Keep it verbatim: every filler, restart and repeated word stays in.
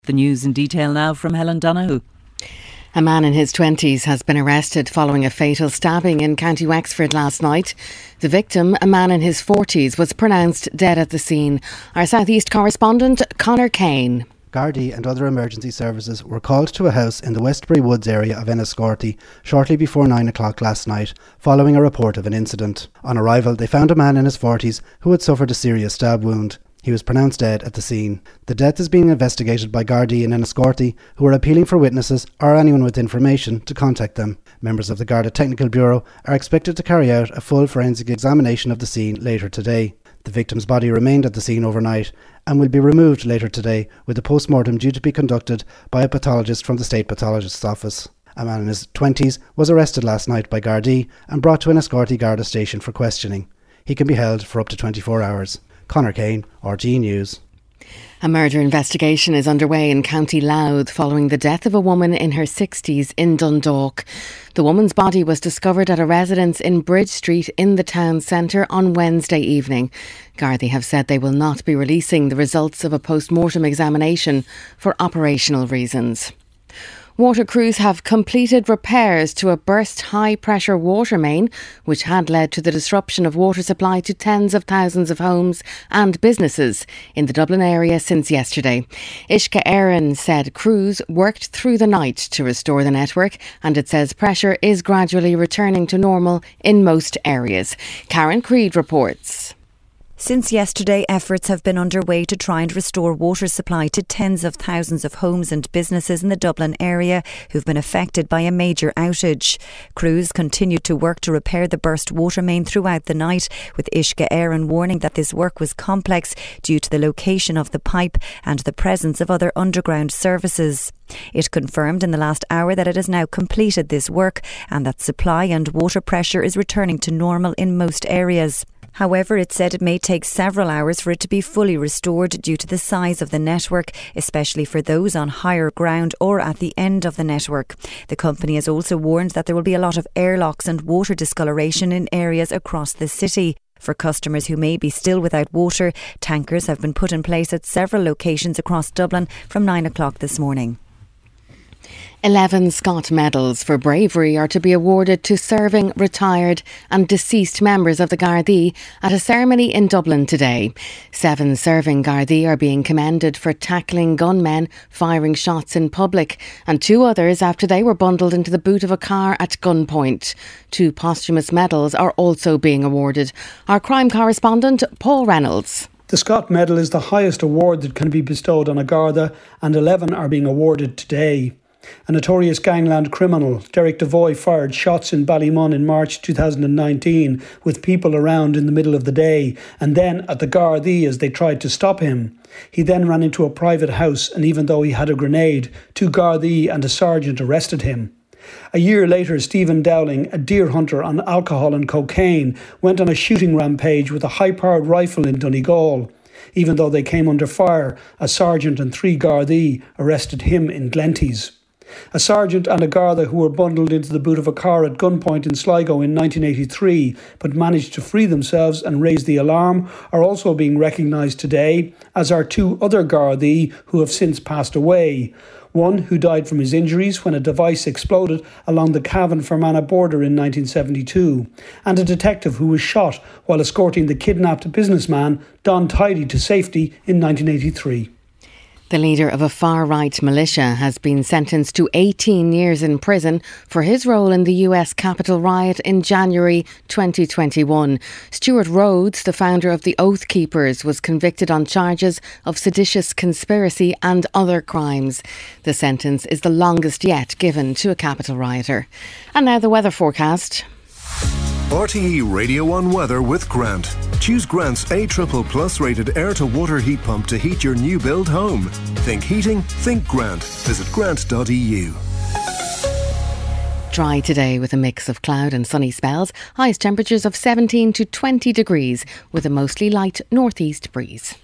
The news in detail now from Helen Donoghue. A man in his twenties has been arrested following a fatal stabbing in County Wexford last night. The victim, a man in his forties, was pronounced dead at the scene. Our South East correspondent, Conor Kane. Gardaí and other emergency services were called to a house in the Westbury Woods area of Enniscorthy shortly before nine o'clock last night, following a report of an incident. On arrival, they found a man in his forties who had suffered a serious stab wound. He was pronounced dead at the scene. The death is being investigated by Gardaí in Enniscorthy, who are appealing for witnesses or anyone with information to contact them. Members of the Garda Technical Bureau are expected to carry out a full forensic examination of the scene later today. The victim's body remained at the scene overnight and will be removed later today, with a post-mortem due to be conducted by a pathologist from the State Pathologist's Office. A man in his twenties was arrested last night by Gardaí and brought to Enniscorthy Garda Station for questioning. He can be held for up to twenty-four hours. Conor Kane, R T E News. A murder investigation is underway in County Louth following the death of a woman in her sixties in Dundalk. The woman's body was discovered at a residence in Bridge Street in the town centre on Wednesday evening. Gardaí have said they will not be releasing the results of a post-mortem examination for operational reasons. Water crews have completed repairs to a burst high-pressure water main, which had led to the disruption of water supply to tens of thousands of homes and businesses in the Dublin area since yesterday. Uisce Éireann said crews worked through the night to restore the network, and it says pressure is gradually returning to normal in most areas. Karen Creed reports. Since yesterday, efforts have been underway to try and restore water supply to tens of thousands of homes and businesses in the Dublin area who've been affected by a major outage. Crews continued to work to repair the burst water main throughout the night, with Uisce Éireann warning that this work was complex due to the location of the pipe and the presence of other underground services. It confirmed in the last hour that it has now completed this work and that supply and water pressure is returning to normal in most areas. However, it said it may take several hours for it to be fully restored due to the size of the network, especially for those on higher ground or at the end of the network. The company has also warned that there will be a lot of airlocks and water discoloration in areas across the city. For customers who may be still without water, tankers have been put in place at several locations across Dublin from nine o'clock this morning. Eleven Scott medals for bravery are to be awarded to serving, retired and deceased members of the Gardaí at a ceremony in Dublin today. Seven serving Gardaí are being commended for tackling gunmen firing shots in public, and two others after they were bundled into the boot of a car at gunpoint. Two posthumous medals are also being awarded. Our crime correspondent, Paul Reynolds. The Scott Medal is the highest award that can be bestowed on a Garda, and eleven are being awarded today. A notorious gangland criminal, Derek Devoy, fired shots in Ballymun in March two thousand nineteen with people around in the middle of the day and then at the Gardaí as they tried to stop him. He then ran into a private house, and even though he had a grenade, two Gardaí and a sergeant arrested him. A year later, Stephen Dowling, a deer hunter on alcohol and cocaine, went on a shooting rampage with a high-powered rifle in Donegal. Even though they came under fire, a sergeant and three Gardaí arrested him in Glenties. A sergeant and a Garda who were bundled into the boot of a car at gunpoint in Sligo in nineteen eighty-three but managed to free themselves and raise the alarm are also being recognised today, as are two other Gardaí who have since passed away. One who died from his injuries when a device exploded along the Cavan-Fermanagh border in nineteen seventy-two, and a detective who was shot while escorting the kidnapped businessman Don Tidy to safety in nineteen eighty-three. The leader of a far-right militia has been sentenced to eighteen years in prison for his role in the U S Capitol riot in January twenty twenty-one. Stuart Rhodes, the founder of the Oath Keepers, was convicted on charges of seditious conspiracy and other crimes. The sentence is the longest yet given to a Capitol rioter. And now the weather forecast. R T E Radio one Weather with Grant. Choose Grant's A triple plus rated air-to-water heat pump to heat your new build home. Think heating, think Grant. Visit grant dot e u. Dry today with a mix of cloud and sunny spells. Highest temperatures of seventeen to twenty degrees with a mostly light northeast breeze.